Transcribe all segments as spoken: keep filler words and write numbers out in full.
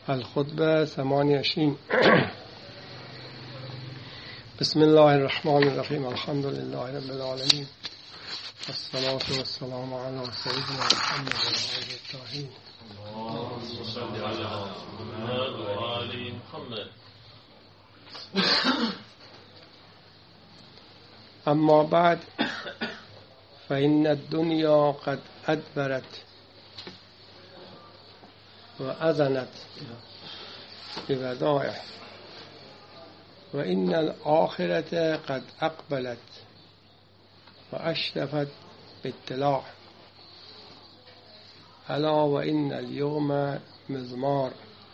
الخطبة ثمانية وعشرين. بسم الله الرحمن الرحيم. الحمد لله رب العالمين، والصلاة والسلام على سيدنا محمد وعلى الطاهرين. اللهم صل على محمد وآل محمد. أما بعد، فإن الدنيا قد أدبرت وأذنت بودائع، وإن الآخرة قد أقبلت وأشرفت باطلاع. ألا وإن اليوم مزمار،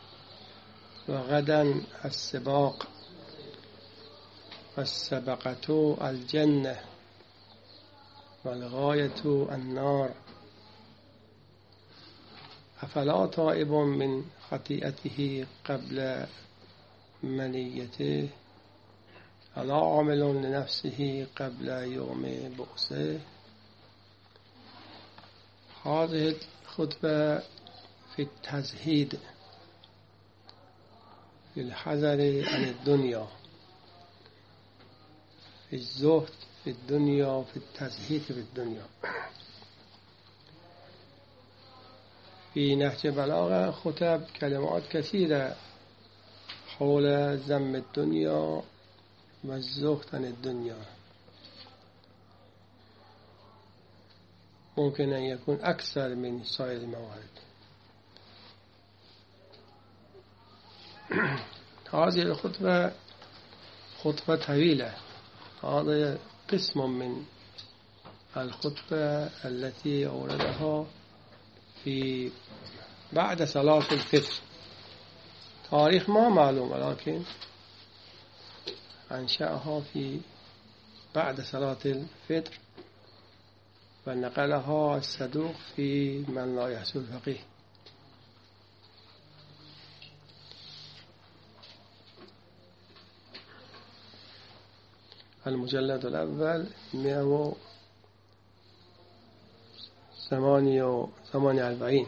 وغدا السباق، والسبقة الجنة، والغاية النار. أفلا تائب من خطيئته قبل منيته، ألا عامل لنفسه قبل يوم بؤسه. هذه الخطبة في التزهيد، في الحذر عن الدنيا، في الزهد في الدنيا، في التزهيد في الدنيا. في نهج بلاغة خطب كلمات كثيرة حول ذم الدنيا والزهد عن الدنيا. ممكن أن يكون أكثر من سائر الموارد. هذه الخطبة خطبة طويلة. هذا قسم من الخطبة التي أوردها في بعد صلاة الفطر. تاريخ ما معلوم، ولكن أنشأها في بعد صلاة الفطر، ونقلها الصدوق في من لا يحصل فقيه. المجلد الأول مئة وثمانية وأربعين.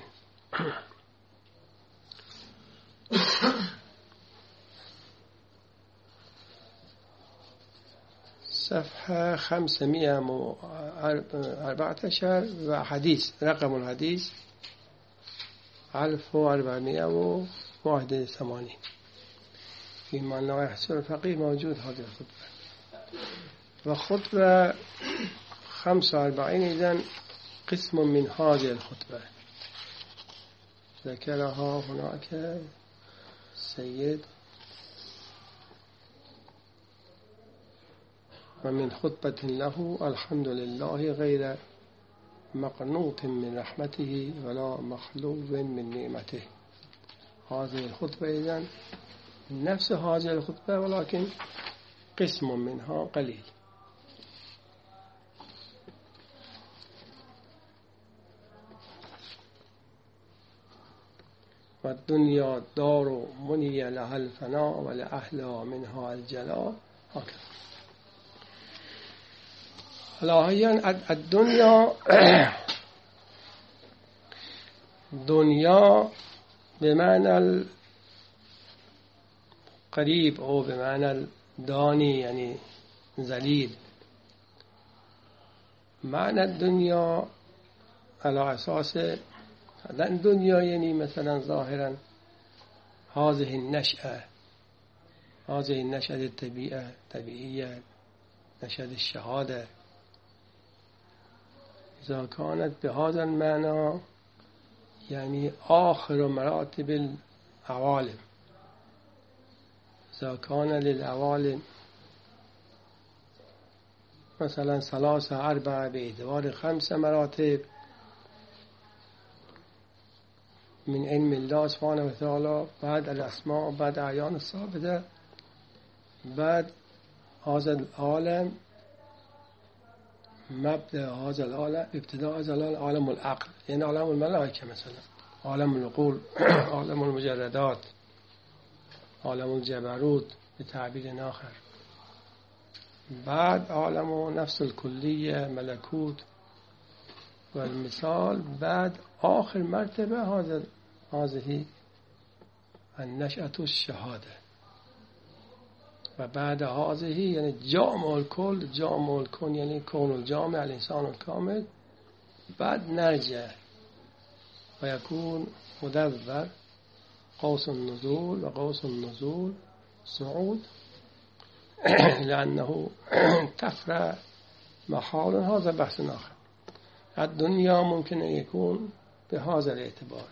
صفحة خمسمائة وأربعة عشر، وحديث رقم الحديث ألف وأربعمائة وواحد وثمانين. في من لا يحصل الفقيه موجود هذه الخطبة. وخطبة خمسة وأربعين إذن قسم من هذه الخطبة ذكرها هناك السيد. ومن خطبة له: الحمد لله غير مقنوط من رحمته ولا مخلوب من نعمته. هذه الخطبة إذن نفس هذه الخطبة، ولكن قسم منها قليل. والدنيا دار مني لها الفناء ولأهلها منها الجلاء. هكذا. الآهيان الدنيا دنيا بمعنى القريب أو بمعنى الداني، يعني ذليل. معنى الدنيا على أساس الدنيا يعني مثلا ظاهرا هذه النشأة، هذه النشأة الطبيعية طبيعية نشأة الشهادة. إذا كانت بهذا المعنى يعني آخر مراتب العوالم. إذا كان للعوالم مثلا ثلاثة أربعة باعتبار خمسة مراتب من علم الله سبحانه وتعالى، بعد الأسماء، بعد أعيان الثابتة، بعد هذا العالم، مبدأ هذا العالم، ابتداء هذا العالم عالم العقل، يعني عالم الملائكة مثلا، عالم العقول، عالم المجردات، عالم الجبروت بتعبير آخر. بعد عالم نفس الكلية ملكوت، والمثال بعد آخر مرتبة هذا هذه النشأة الشهاده و بعد هذه یعنی جامع الکل، جامع الکن یعنی کون الجامع الانسان الکامل. بعد نرجع و یکون مدور قوس النزول و قوس النزول صعود لأنه تفرع محال. هذا بحث آخر. الدنيا ممكن أن يكون بهذا الاعتبار.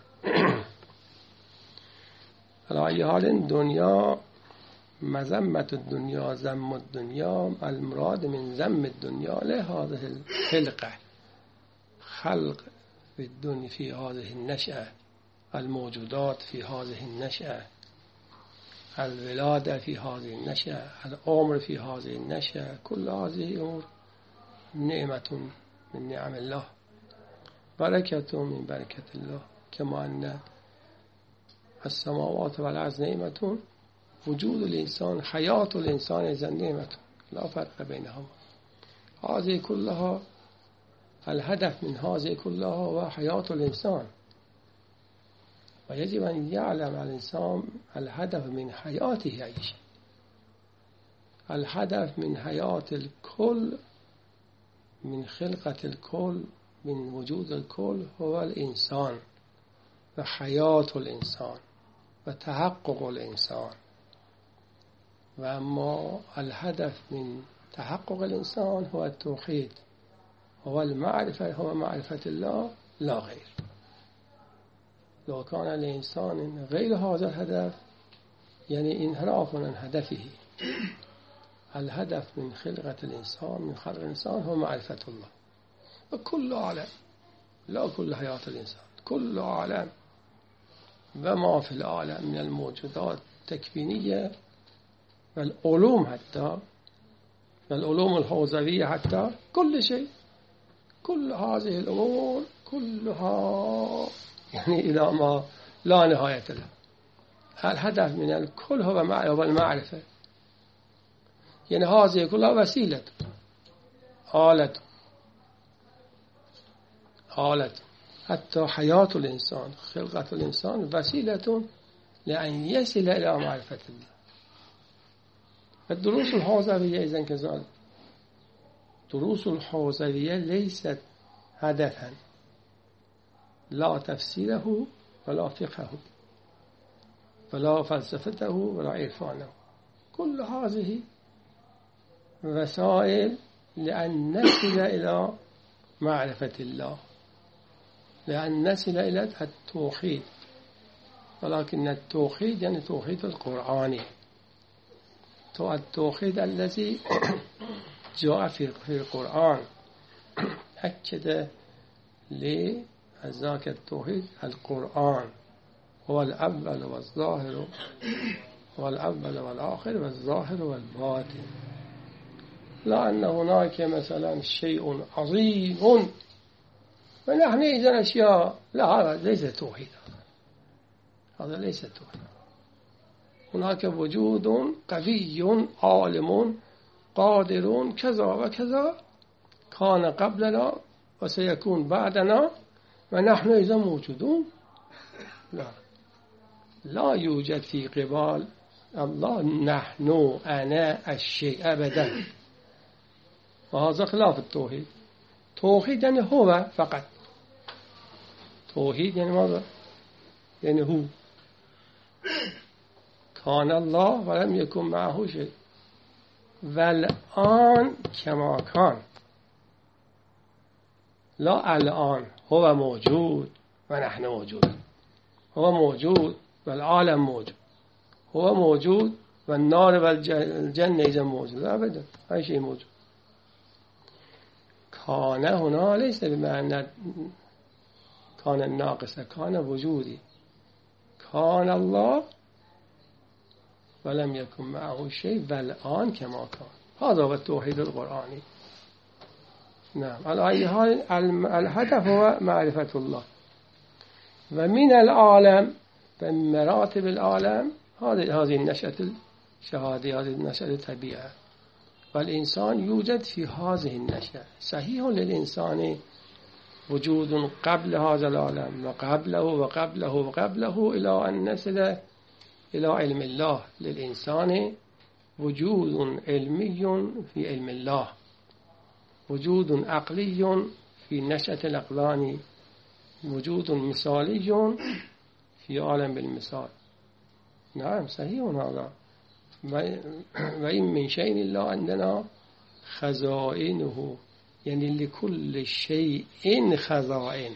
على أي حال دنيا مذمة الدنيا ذم الدنيا، المراد من ذم الدنيا لهذه الخلقة، خلق في الدنيا في هذه النشأة، الموجودات في هذه النشأة، الولادة في هذه النشأة، العمر في هذه النشأة، كل هذه أمور نعمة من نعم الله، بركة من بركة الله. كما أن السماوات والأرض نعمة، وجود الإنسان حياة الإنسان إذا نعمة لا فرق بينهما. هذه كلها الهدف من هذه كلها هو حياة الإنسان، ويجب أن يعلم الإنسان الهدف من حياته أي شيء. الهدف من حياة الكل، من خلقة الكل، من وجود الكل هو الإنسان وحياة الإنسان وتحقق الإنسان. وأما الهدف من تحقق الإنسان هو التوحيد، هو المعرفة، هو معرفة الله لا غير. لو كان الإنسان غير هذا الهدف يعني انحراف عن هدفه. الهدف من خلقة الإنسان، من خلق الإنسان هو معرفة الله. وكل عالم، لا كل حياة الإنسان، كل عالم وما في العالم من الموجودات التكوينية والعلوم، حتى والعلوم الحوزوية، حتى كل شيء، كل هذه الأمور كلها يعني إلى ما لا نهاية له. الهدف من الكل هو المعرفة. يعني هذه كلها وسيلة، آلة آلة حتى حياة الإنسان، خلقة الإنسان وسيلة لأن يصل إلى معرفة الله. الدروس الحوزوية إذن كذلك. دروس الحوزوية ليست هدفا، لا تفسيره ولا فقهه ولا فلسفته ولا عرفانه. كل هذه وسائل لأن نصل إلى معرفة الله، لأن نصل إلى التوحيد. ولكن التوحيد يعني توحيد القرآني، التوحيد الذي جاء في القرآن. أكد لي ذاك التوحيد القرآن هو الأول والظاهر، هو الأول والآخر والظاهر والباطن. لا أن هناك مثلا شيء عظيم ونحن إذا أشياء، لا، هذا ليس توحيد، هذا ليس توحيد. هناك وجود قوي عالم قادر كذا وكذا كان قبلنا وسيكون بعدنا ونحن إذا موجودون. لا، لا يوجد في قبال الله نحن أنا الشيء أبدا، وهذا خلاف التوحيد. توحيد يعني هو فقط. توحيد يعني ماذا؟ يعني هو. كان الله ولم يكن معه شيء، والآن كما كان. لا الآن هو موجود ونحن موجود، هو موجود والعالم موجود، هو موجود والنار والجنة إذا موجود، أبدا أي شيء موجود. كان هنا ليس بمعنى كان الناقصة، كان وجودي. كان الله ولم يكن معه شيء والآن كما كان. هذا هو التوحيد القرآني. نعم، على أي حال الهدف هو معرفة الله. ومن العالم، من مراتب العالم هذه هذه النشأة الشهادة، هذه النشأة الطبيعة. والإنسان يوجد في هذه النشأة. صحيح للإنسان وجود قبل هذا العالم وقبله وقبله وقبله إلى أن نصل إلى علم الله للإنسان وجود علمي في علم الله، وجود عقلي في نشأة الأقلام، وجود مثالي في عالم المثال. نعم صحيح هذا. وإن من شيء إلا عندنا خزائنه، يعني لكل شيء خزائن.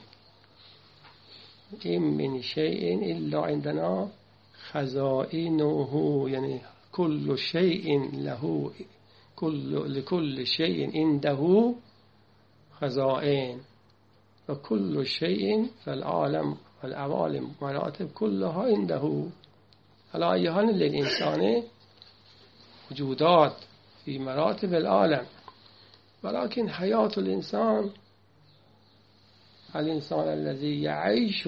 إن من شيء إلا عندنا خزائنه، يعني كل شيء له، كل لكل شيء عنده خزائن، وكل شيء في العالم والعوالم مراتب كلها عنده. على أي حال للإنسان وجودات في مراتب العالم، ولكن حياة الإنسان، الإنسان الذي يعيش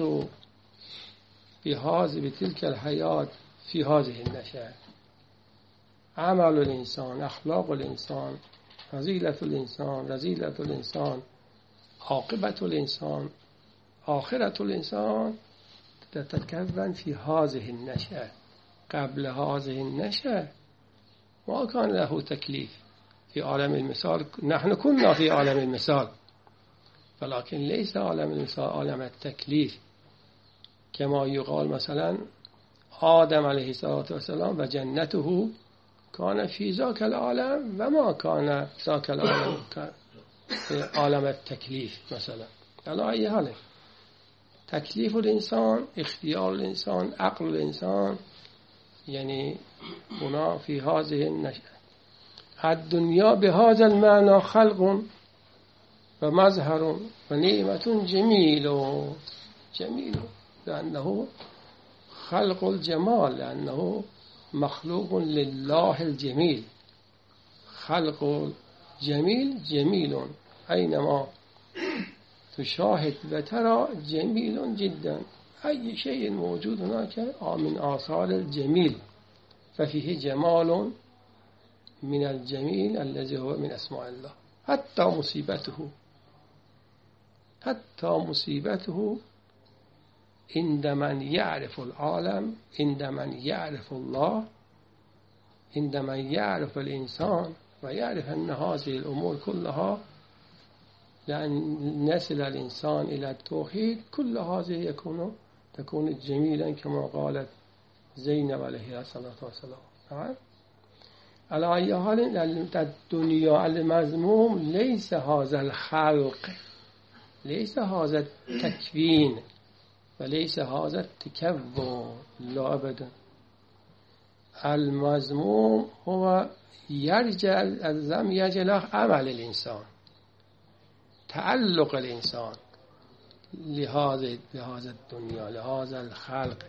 بهذه بتلك الحياة في هذه النشأة، عمل الإنسان، أخلاق الإنسان، فضيلة الإنسان، رذيلة الإنسان، عاقبة الإنسان، آخرة الإنسان تتكون في هذه النشأة. قبل هذه النشأة ما كان له تكليف في عالم المثال. نحن كنا في عالم المثال، ولكن ليس عالم المثال عالم التكليف، كما يقال مثلا آدم عليه الصلاة والسلام وجنته كان في ذاك العالم وما كان ذاك العالم عالم التكليف مثلا. على أي حال تكليف الإنسان، اختيار الإنسان، عقل الإنسان، يعني هنا في هذه النشأة. الدنيا بهذا المعنى خلق ومظهر ونعمة جميل جميل، لأنه خلق الجمال، لأنه مخلوق لله الجميل. خلق جميل جميل، أينما تشاهد وترى جميل جدا. أي شيء موجود هناك من آثار الجميل، ففيه جمال من الجميل الذي هو من أسماء الله. حتى مصيبته حتى مصيبته عند من يعرف العالم، عند من يعرف الله، عند من يعرف الإنسان ويعرف أن هذه الأمور كلها لأن نصل الإنسان إلى التوحيد، كل هذه يكون تكون جميلا كما قالت زينب عليه الصلاة والسلام. على أي حال الدنيا المذموم ليس هذا الخلق، ليس هذا التكوين، وليس هذا التكون، لا أبدا. المذموم هو يرجع الذم يرجع له عمل الإنسان، تعلق الإنسان لهذا لهذا الدنيا، لهذا الخلق،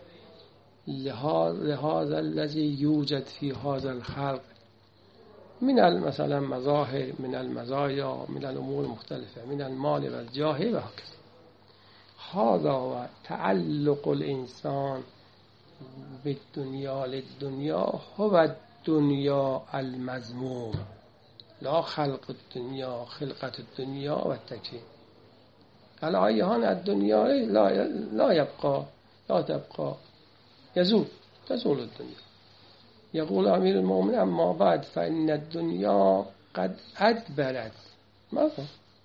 لهذا الذي يوجد في هذا الخلق من مثلا مظاهر، من المزايا، من الأمور المختلفة، من المال والجاه وهكذا. هذا هو تعلق الإنسان بالدنيا للدنيا، هو الدنيا المذموم، لا خلق الدنيا، خلقة الدنيا والتكوين. على أي حال الدنيا لا لا يبقى، لا تبقى، يزول، تزول الدنيا. يقول أمير المؤمنين أما بعد فإن الدنيا قد أدبرت. ماذا؟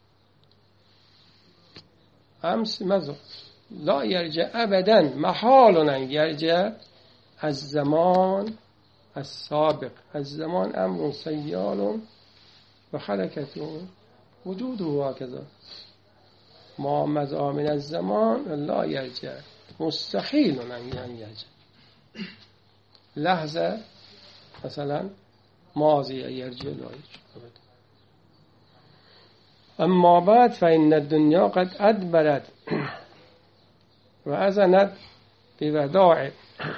أمس ماذا؟ لا يرجع أبدا، محال أن يرجع الزمان السابق. الزمان أمر سيال وحركته وجوده هكذا. ما مضى من الزمان لا يرجع، مستحيل أن يرجع. لحظة مثلا ماضية يرجع لا يرجع. أما بعد فإن الدنيا قد أدبرت وأذنت بوداع،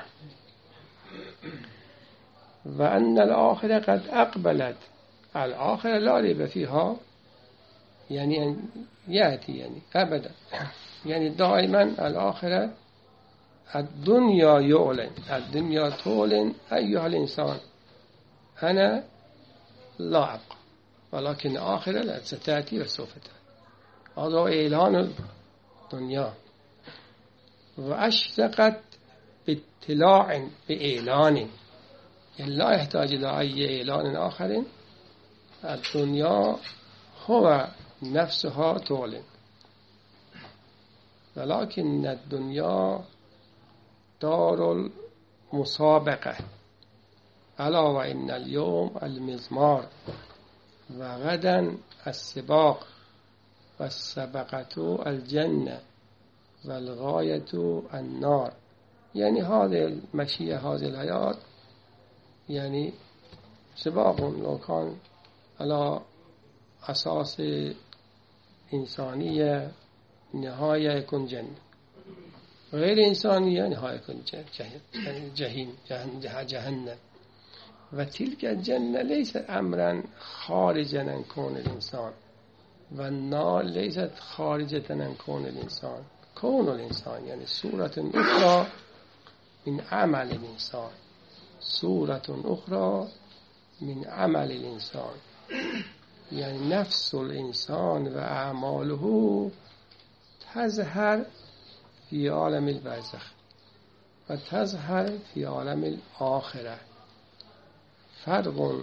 وأن الآخرة قد أقبلت. الآخرة لا ريب فيها، يعني أن يأتي، يعني أبدا، يعني دائما الآخرة. الدنيا يعلن، الدنيا تعلن أيها الإنسان أنا لا أبقى، ولكن الآخرة لا ستأتي وسوف تأتي. هذا إعلان الدنيا. وأشرقت باطلاع بإعلان لا يحتاج إلى أي إعلان آخر الدنيا هو نفسها تعلن ولكن الدنيا دار المسابقة ألا وإن اليوم المزمار وغدا السباق والسبقة الجنة والغاية النار. يعني هذه المشيئة هذه الحياة يعني سباق لو كان على أساس إنسانية نهاية يكون جنة، غير إنسانية نهاية يكون جهنم جهنم. وتلك الجنة ليست أمرا خارجا عن كون الإنسان والنار ليست خارجة عن كون الإنسان. كون الإنسان يعني صورة أخرى من عمل الإنسان، صورة أخرى من عمل الإنسان. يعني نفس الإنسان وأعماله تظهر في عالم البرزخ وتظهر في عالم الآخرة. فرق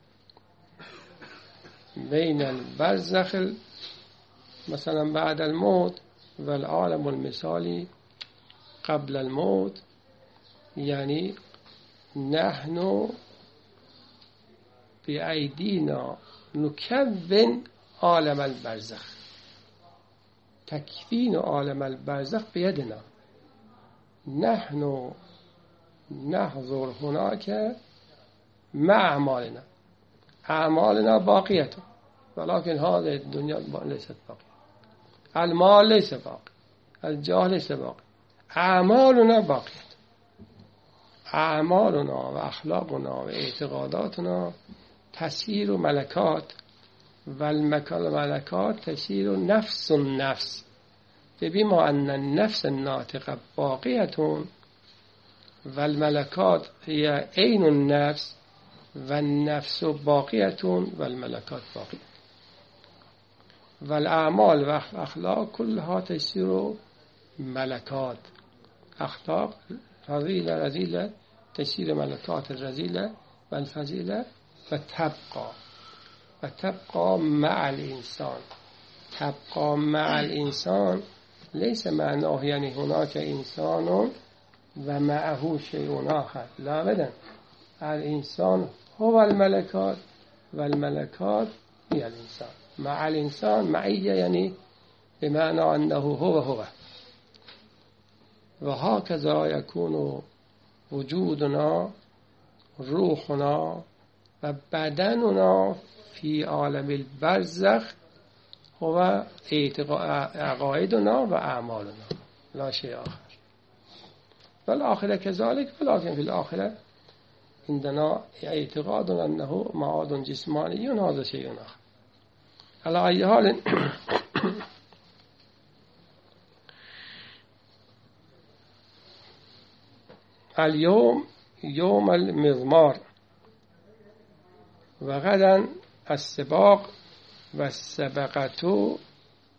بين البرزخ مثلا بعد الموت والعالم المثالي قبل الموت. يعني نحن بأيدينا نكون عالم البرزخ، تكوين عالم البرزخ بيدنا. نحن نحضر هناك مع أعمالنا، أعمالنا باقية ولكن هذه الدنيا ليست باقية. المال ليس باقي، الجاه ليس باقي، أعمالنا باقية. أعمالنا وأخلاقنا واعتقاداتنا تسير ملكات والملكات تسير نفس النفس. بما أن النفس الناطقة باقية والملكات هي عين النفس والنفس باقية والملكات باقية. والأعمال والأخلاق كلها تسير ملكات. أخلاق فضيلة رذيلة تسير ملكات الرذيلة والفضيلة وتبقى وتبقى مع الإنسان. تبقى مع الإنسان ليس معناه يعني هناك إنسان ومعه شيء آخر، لا أبدا. الإنسان هو الملكات والملكات هي الإنسان. مع الإنسان معية يعني بمعنى أنه هو هو. وهكذا يكون وجودنا روحنا وبدننا في عالم البرزخ هو عقائدنا وأعمالنا لا شيء آخر. والآخرة كذلك، ولكن في الآخرة عندنا اعتقاد أنه معاد جسماني هذا شيء آخر. على أي حال اليوم يوم المزمار وغدا السباق والسبقة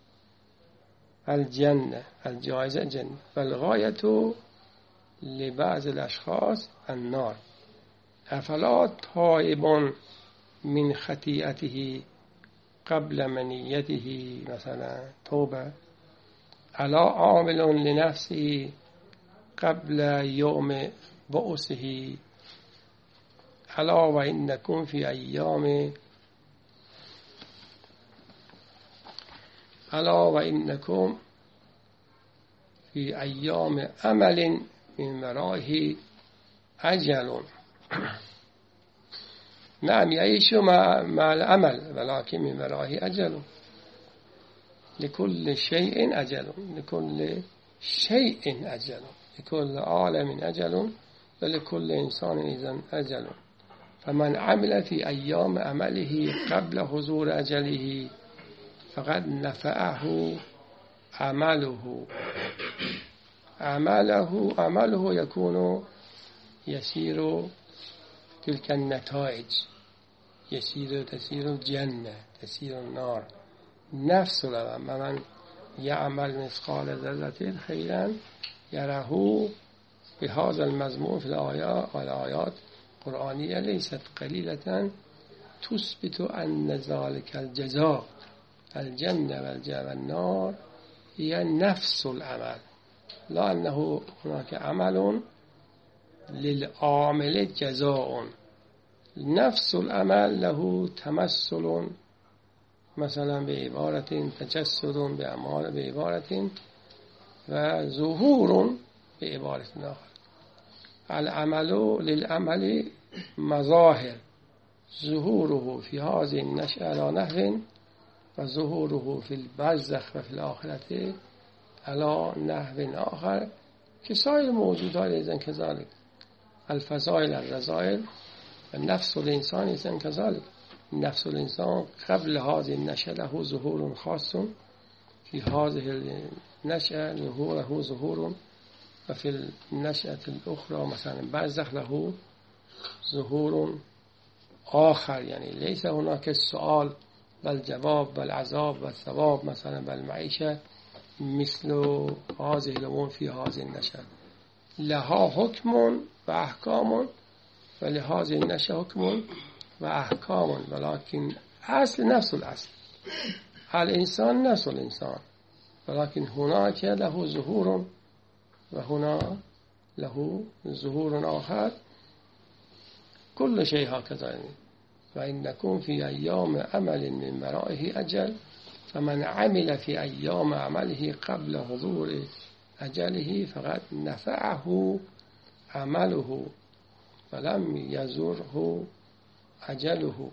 الجنة الجائزة الجنة والغاية لبعض الأشخاص النار. أفلا تائب من خطيئته قبل منيته مثلا توبة، ألا عامل لنفسه قبل يوم بؤسه، ألا وإنكم في أيام ألا وإنكم في أيام أمل من ورائه أجل. نعم يعيش مع, مع الأمل ولكن من ورائه أجل. لكل شيء أجل، لكل شيء أجل، لكل عالم أجل ولكل إنسان إذن أجل. فمن عمل في أيام عمله قبل حضور أجله فقد نفعه عمله. عمله عمله يكون يسير تلك النتائج، يسير تسير الجنة تسير النار. نفس الأمر من يعمل مثقال ذرة خيرا يره بهذا المضمون في الآيات القرآنية ليست قليلة تثبت أن ذلك الجزاء الجنة والنار هي نفس العمل، لا أنه هناك عمل للعامل جزاء. نفس العمل له تمثل مثلا بعبارة تجسد بأعمال بعبارة وظهور بعبارة آخر. العمل للعمل مظاهر، ظهوره في هذه النشأة على نحو وظهوره في البرزخ وفي الآخرة على نحو آخر كسائر موجودات إذن كذلك. الفضائل الرذائل نفس الإنسان إذن كذلك. نفس الإنسان قبل هذه النشأة له ظهور خاص، في هذه النشأة له ظهور، وفي النشأة الأخرى مثلا برزخ له ظهور آخر. يعني ليس هناك السؤال والجواب والعذاب والثواب مثلا بالمعيشة مثل هذه الأمور في هذه النشأة. لها حكم و احکام ولهذه النشأة حكم و احکام، ولكن اصل نفس الاصل. الانسان نفس الانسان، ولكن هناك له ظهور و هنا له ظهور آخر. كل شيء هكذا. وإن نكون في أيام عمل من ورائه أجل، فمن عمل في أيام عمله قبل حضور أجله فقد نفعه عمله ولم يزره أجله،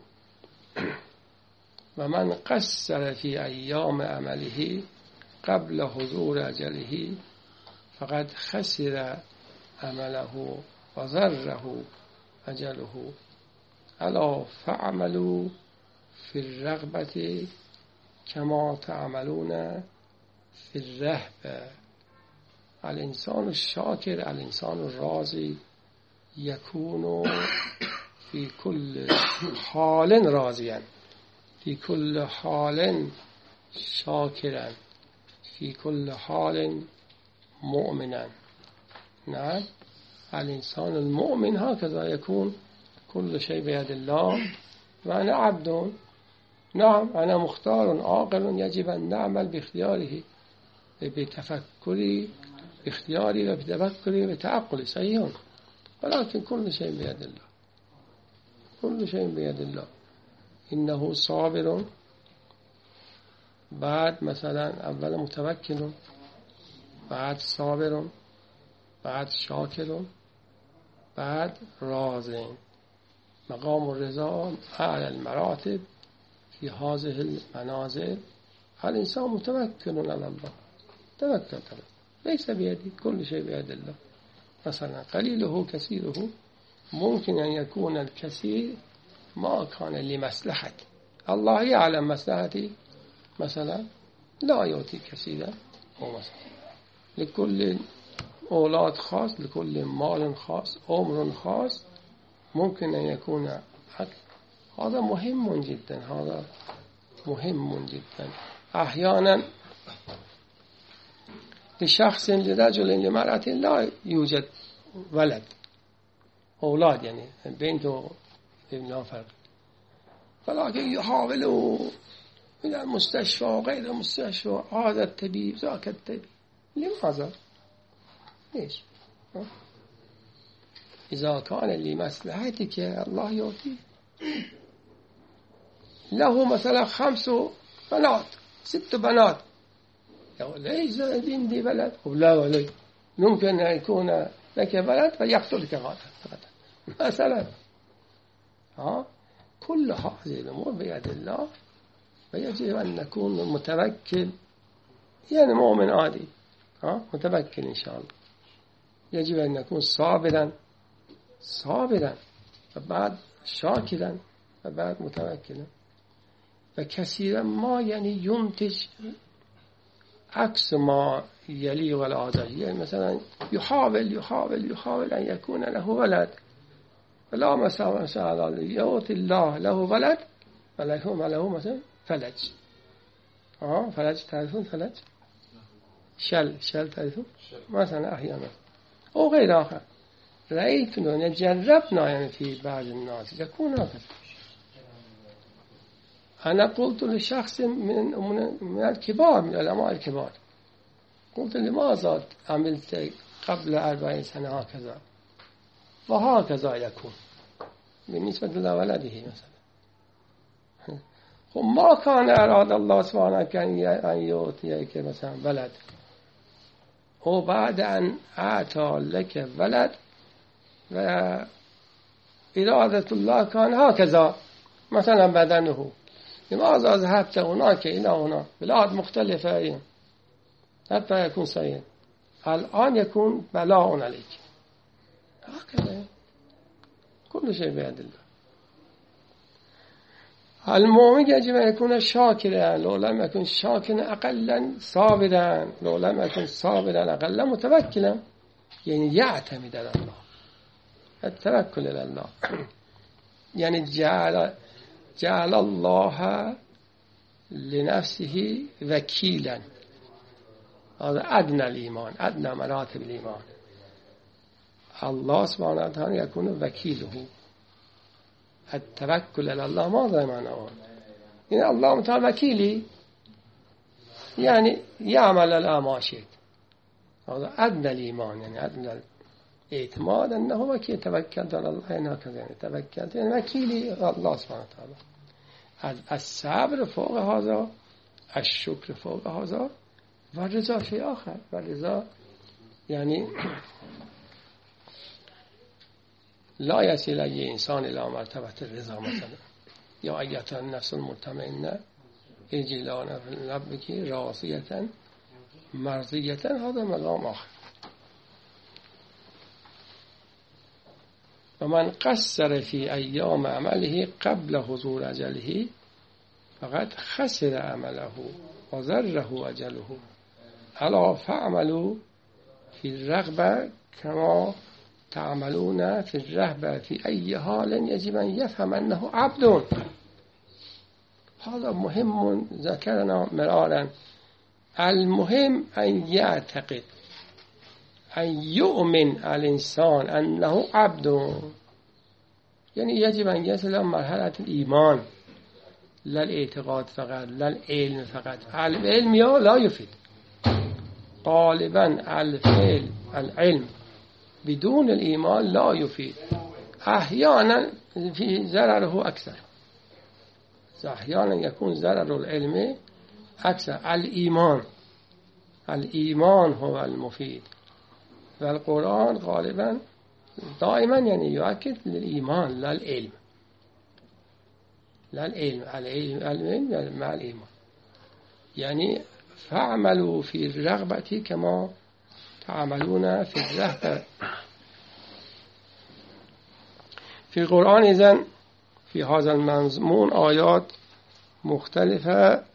ومن قصر في أيام عمله قبل حضور أجله فقد خسر عمله وضره أجله. ألا فعملوا في الرغبة كما تعملون في الرهبة. الإنسان الشاكر الإنسان الراضي يكون في كل حال راضيا، في كل حال شاكرا، في كل حال مؤمنا. نعم، الإنسان المؤمن هكذا يكون كل شيء بيد الله وأنا عبد. نعم، أنا مختار عاقل يجب أن نعمل باختياره بتفكري باختياري وبتفكري وبتعقلي صحيح، ولكن كل شيء بيد الله، كل شيء بيد الله. إنه صابر، بعد مثلا أول متوكل، بعد صابر، بعد شاكر، بعد راضٍ. مقام الرضا أعلى المراتب في هذه المنازل. الإنسان متوكل على الله، توكل على ليس بيدي، كل شيء بيد الله. مثلا قليله كثيره، ممكن أن يكون الكثير ما كان لمصلحة الله يعلم مصلحتي، مثلا لا يعطي كثيرا، ومثلا لكل أولاد خاص، لكل مال خاص، عمر خاص، ممكن أن يكون حق. هذا مهم جدا، هذا مهم جدا. أحيانا لشخص لرجل لمرأة لا يوجد ولد أولاد، يعني بنت وابن فرق، ولكن يحاولوا إلى المستشفى وغير المستشفى، هذا الطبيب ذاك الطبيب. لماذا؟ ليش؟ إذا كان لمصلحتك الله يعطي. له مثلا خمس بنات، ست بنات، ليس عندي ولد، لا ولد، يمكن أن يكون لك ولد فيقتلك هذا مثلا. ها، كل هذه الأمور بيد الله، ويجب أن نكون متوكل، يعني مؤمن عادي، ها، متوكل إن شاء الله. يجب أن نكون صابرا صابرا وبعد شاكرا وبعد متوكلا. وكثيرا ما يعني ينتج عكس ما يلي والعادة. يعني مثلا يحاول يحاول يحاول أن يكون له ولد، ولا مثلا يعطي الله له ولد وله له مثلا فلج. اه فلج، تعرفون فلج؟ شل شل تعرفون؟ مثلا أحيانا أو غير آخر. رأيتنا يعني جربنا يعني في بعض الناس يكون هكذا. أنا قلت لشخص من من الكبار من العلماء الكبار، قلت لماذا عملت قبل أربعين سنة هكذا وهكذا يكون بالنسبة لولده مثلا. ما كان أراد الله سبحانه أن يعطيك مثلا ولد، وبعد أن أعطى لك ولد وإرادة الله كان هكذا مثلا بدنه، لماذا ذهبت هناك إلى هنا بلاد مختلفة حتى يكون سيد؟ الآن يكون بلاء عليك. هكذا كل شيء بيد الله. المؤمن يجب أن يكون شاكرا، لو لم يكن شاكرا أقلا صابرا، لو لم يكن صابرا أقلا متوكلا، يعني يعتمد على الله، التوكل على الله. يعني جعل جعل الله لنفسه وكيلا. هذا أدنى الإيمان، أدنى مراتب الإيمان. الله سبحانه وتعالى يكون وكيله. التوكل على الله ماذا معناه؟ يعني الله تعالى وكيلي، يعني يعمل على ما شئت. هذا أدنى الإيمان، يعني أدنى الاعتماد أنه وكيل، توكلت على الله يعني هكذا، يعني توكلت يعني وكيلي الله سبحانه وتعالى. الصبر فوق هذا، الشكر فوق هذا، والرضا في آخر. والرضا يعني لا يصل أي إنسان إلى مرتبة الرضا مثلا. يا أيتها النفس المطمئنة ارجعي إلى ربك راضية مرضية، هذا مقام آخر. ومن قصر في أيام عمله قبل حضور أجله فقد خسر عمله وضره أجله. ألا فاعملوا في الرغبة كما تعملون في الرهبة، في أي حال يجب أن يفهم أنه عبد. هذا مهم ذكرنا مرارا. المهم أن يعتقد، أن يؤمن الإنسان أنه عبد. يعني يجب أن يصل مرحلة الإيمان، لا الاعتقاد فقط، لا العلم فقط. العلم يا لا يفيد غالبا، الفعل العلم بدون الإيمان لا يفيد. أحيانا في ضرره أكثر، أحيانا يكون ضرر العلم أكثر. الإيمان الإيمان هو المفيد، والقرآن غالبا دائما يعني يؤكد للإيمان لا العلم، لا العلم. العلم العلم مع الإيمان. يعني فاعملوا في الرغبة كما تعملون في الرهبة. في القرآن إذن في هذا المضمون آيات مختلفة.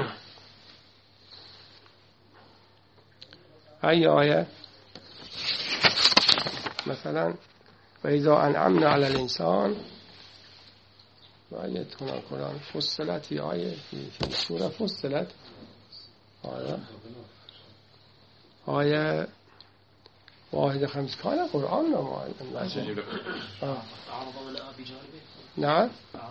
أي آية؟ مثلا وإذا أنعمنا على الإنسان، آية هنا القرآن فصلت، في آية في, في سورة فصلت آية آية واحد خمس كان قرآن نما نعم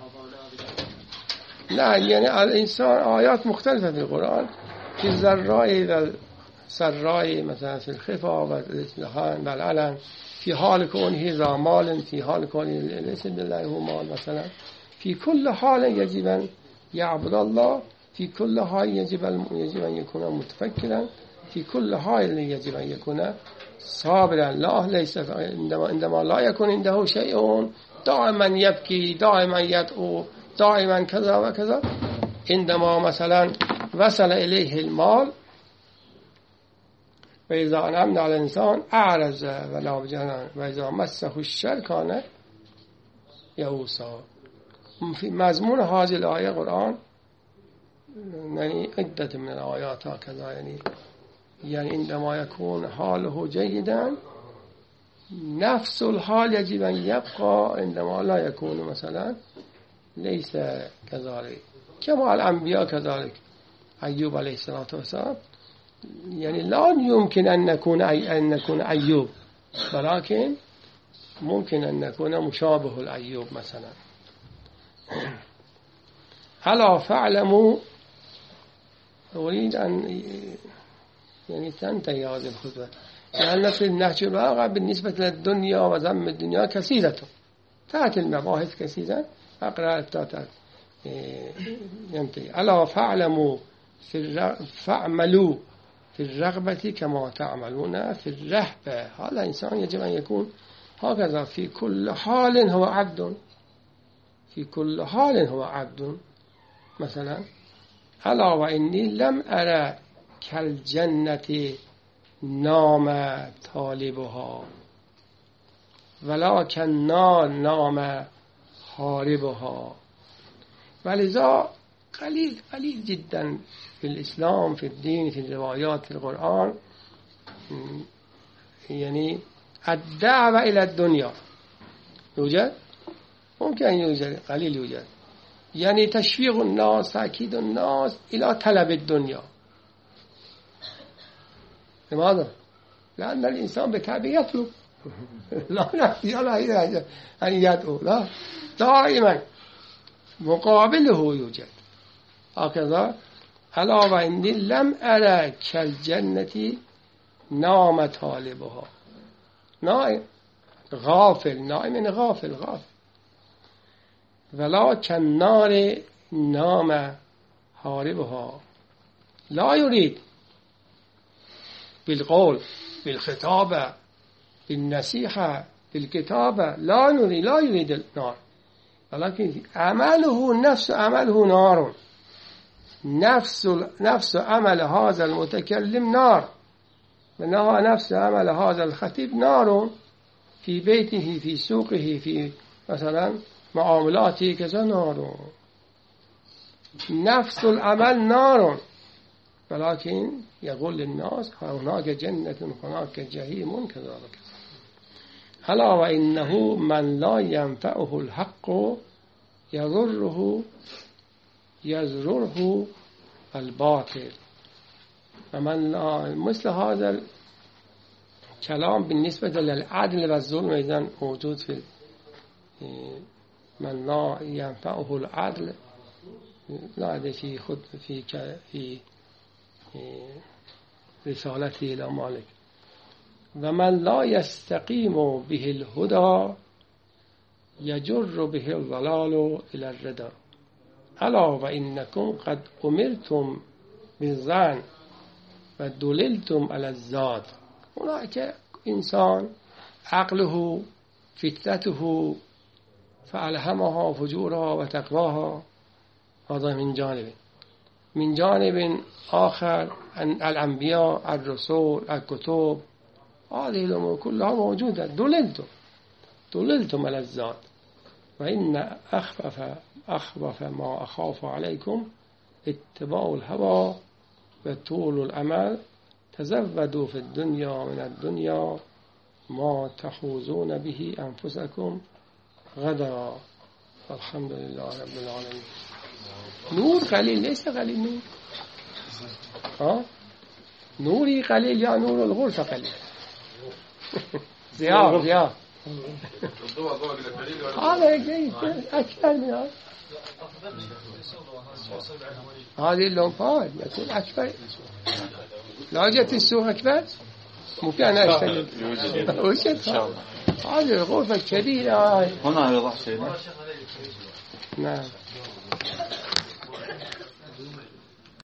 لا، يعني الإنسان آيات مختلفة في القرآن، في الزراء والسراء، مثلا في الخفا والإسلحان والعلن، في حال كونه ذا مال، في حال كونه ليس بالله هو مال مثلا. في كل حال يجب أن يعبد الله، في كل حال يجب يجب أن يكون متفكرا، في كل حال يجب أن يكون صابرا. لا ليس عندما, عندما لا يكون عنده شيء دائما يبكي، دائما يدعو، دائما كذا وكذا. عندما مثلا وصل إليه المال، وإذا أنعمنا على الإنسان أعرض ولا بجنان وإذا مسه الشر كان يئوسا. في مضمون هذه الآية القرآن يعني عدة من الآيات هكذا، يعني يعني عندما يكون حاله جيدا نفس الحال يجب أن يبقى، عندما لا يكون مثلا ليس كذلك. كما الأنبياء كذلك. أيوب عليه الصلاة والسلام يعني لا يمكن أن نكون أن نكون أيوب ولكن ممكن أن نكون مشابه الأيوب مثلا. ألا فاعلموا، أريد أن يعني تنتهي هذه الخطبة، لأن في النهج الواقع بالنسبة للدنيا وذم الدنيا كثيرة، تأتي المباحث كثيرة، أقرأ التاتات ينتهي. ألا فاعلموا في فاعملوا في الرغبة كما تعملون في الرهبة. هذا إنسان يجب أن يكون هكذا في كل حال هو عبد، في كل حال هو عبد. مثلا ألا وإني لم أرى كالجنة نام طالبها ولكن النار نام حاربها. ولذا قليل قليل جدا في الإسلام، في الدين، في الروايات، في القرآن يعني الدعوة إلى الدنيا. يوجد؟ ممكن أن يوجد، قليل يوجد. يعني تشويق الناس، تأكيد الناس إلى طلب الدنيا. لماذا؟ لأن الإنسان بطبعه يطلب، لا نفسي ولا يريد أن يدعو، لا، دائما مقابله يوجد. هكذا ألا وإني لم أرى كالجنة نام طالبها. نائم، غافل، نائم يعني غافل، غافل. ولكن النار نام حاربها. لا يريد بالقول، بالخطابة، بالنصيحة، بالكتابة، لا نريد، لا يريد النار، ولكن عمله نفس عمله نار. نفس نفس عمل هذا المتكلم نار، منها نفس عمل هذا الخطيب نار، في بيته، في سوقه، في مثلا معاملاته كذا نار. نفس العمل نار، ولكن يقول للناس هناك جنة هناك جحيم كذا وكذا. ألا وإنه من لا ينفعه الحق يضره يضره الباطل. ومن لا، مثل هذا الكلام بالنسبة للعدل والظلم أيضا موجود في من لا ينفعه العدل، لا في خود في في رسالته إلى مالك. ومن لا يستقيم به الهدى يجر به الضلال إلى الردى. ألا وإنكم قد أمرتم بالظن ودللتم على الذات. هناك إنسان عقله فطرته فألهمها فجورها وتقواها، هذا من جانب. من جانب آخر الأنبياء، الرسول، الكتب، هذه الأمور كلها موجودة. دللتم دللتم على الذات. وإن أخفف أخفف ما أخاف عليكم اتباع الهوى وطول الأمل. تزودوا في الدنيا من الدنيا ما تحوزون به أنفسكم غدا. الحمد لله رب العالمين. نور قليل، ليس قليل نور. ها نوري قليل يا نور الغرفة قليل. زيار زيار هذا جيد أكثر من هذا. هذه اللمبات يكون أكبر. لا جت السوق أكبر ممكن أن أشتغل. وجد هذه الغرفة كبيرة. هنا يوضح شيء. نعم.